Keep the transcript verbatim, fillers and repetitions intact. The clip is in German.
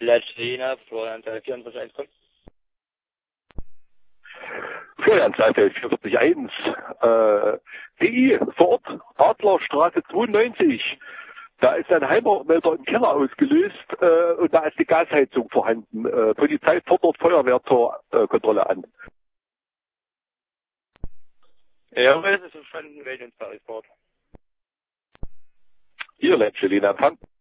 Letzlina, Florian zwei vier eins kommt. Florian zwei vier eins. Äh, D I vor Ort, Adlerstraße zweiundneunzig. Da ist ein Heimermelder im Keller ausgelöst äh, und da ist die Gasheizung vorhanden. Äh, Polizei fordert Feuerwehrtorkontrolle äh, an. Ja, das ist verstanden, welchen Fahrrad. Ihr Letzlina, Empfang.